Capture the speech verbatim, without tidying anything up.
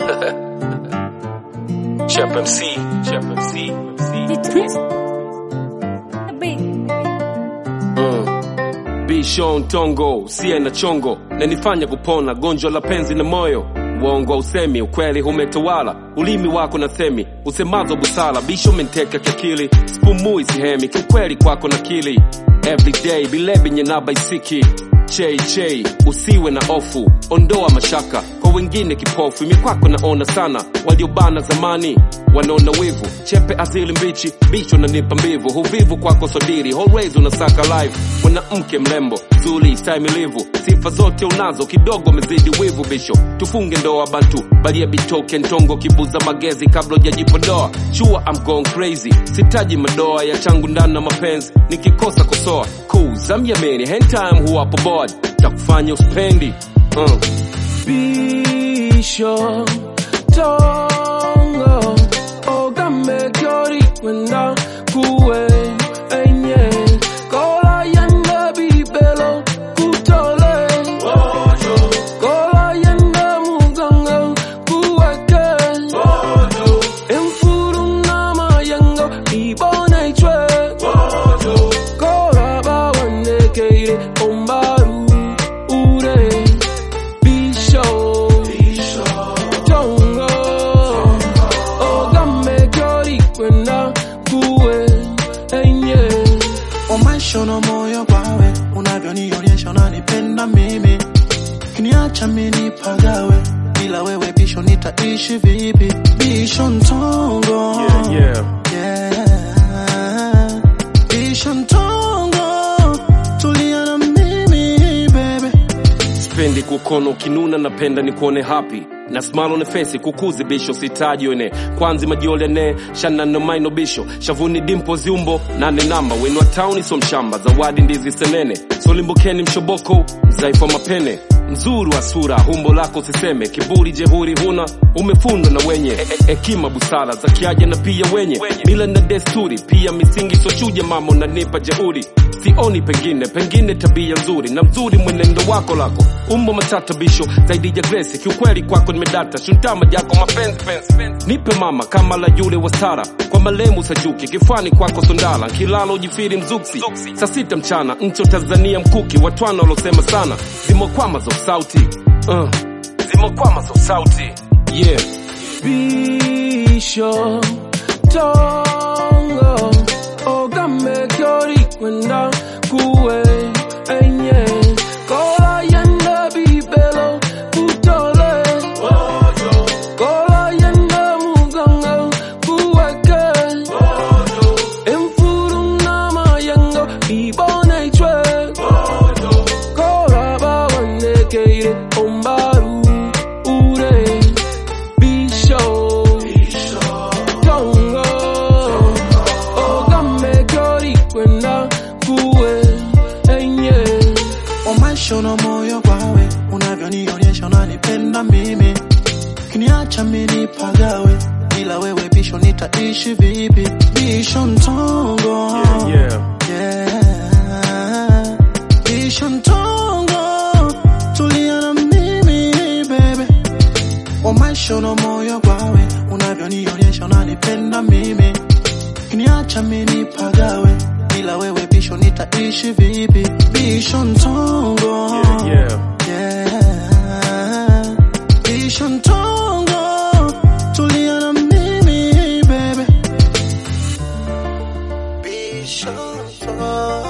Chef M C, Chef M C, M C. Mm. Bishon Tongo, sie na chongo, na nifanya kupona gonjwa la penzi na moyo. Uongo usemi, ukweli umetawala, ulimi wako na themi, usemazo busala, bisho menteka kakili, spumui sihemi, kiukweli kwako na kili. Everyday, bilebi nye naba isiki, chei chei, usiwe na ofu, ondoa mashaka, kwa wengine kipofu, mikwako naona sana, waliobana zamani, wanaona wivu, chepe azili mbichi, bicho na nipa mbivu, huvivu kwako sodiri, always unasaka live, mwanamke mlembo, zuli, staimilivu, sifa zote unazo, kidogo mezidi wivu bisho, tufunge ndoa bantu, balia bitoke ntongo, kibuza magezi kabla hujajipodoa, chua I'm going crazy, sitaji madoa ya changu ndani na mapenzi, nikikosa kusoa, cool, zamyameni, hand time huwa po board, takufanya uspendi, uh. Bisho, tongo, ogame kyori kwenda kuwe, enye, kola yanda bibelo, kutole, ojo, kola yanda muganga, kuweke, ojo, emfuru nama yango, ibone chwe, ojo, kola bawande keire, ombaru, ure, bisho, bisho, tongo, ogame kyori kwenda kuwe, enye. Umeshono moyo kwawe, unavyonionyesha unanipenda mimi, kiniacha mimi pagawe, bila wewe bisho nitaishi vipi? Bisho ntongo, Yeah, yeah. yeah. Bisho ntongo, tulia na mimi baby. Spendi kukono kinuna, napenda nikuone happy, na smile on the face kukuzi bisho sitaji one, kwanzi majiole ne shana no maino bisho, shavuni dimpo ziumbo nane namba, wenu wa town so mshamba, zawadi ndizi senene, so limbukeni mshoboko mzaifu mapene, mzuri wa sura humbo lako siseme, kiburi jehuri huna, umefundwa na wenye hekima e, busara za kiaja na pia wenye mila na desturi, pia misingi so chuje mama unanipa jehuri, sioni pengine pengine tabia nzuri na mzuri mwenendo wako lako, umbo matata bisho zaidi ya grace, kiukweli kwako nimedata, shuntama jako mapenzi penzi, nipe mama kama la yule wa Sara, kwa malemu sajuki, kifani kwako sondala, kilalo ujifiri mzuksi, saa sita mchana, ncho Tanzania mkuki, watwana walosema sana, zimo kwama za sauti, uh, zimo kwama za sauti, yeah. Bisho, tongo, ogame kyori kwenda kuwe, enye, kola yanda bibelo, kutole, ojo, kola yanda muganga, kuweke, ojo, emfuru nama yango, ibone chwe, ojo, kola bawande keire, ombaru, ure, bisho, bisho, tongo, ogame kyori kwenda kuwe, enye. Umeshono moyo kwawe, unavyonionyesha unanipenda mimi, kiniacha mimi pagawe, bila wewe bisho nitaishi vipi? Bisho ntongo, Yeah, yeah. yeah. Bisho ntongo, tulia na mimi baby. Umeshono moyo kwawe, unavyonionyesha unanipenda mimi, kiniacha mimi pagawe, bila wewe bisho nitaishi vipi? Bisho ntongo, Yeah, yeah. yeah. Bisho ntongo, tulia na mimi baby. Bisho ntongo.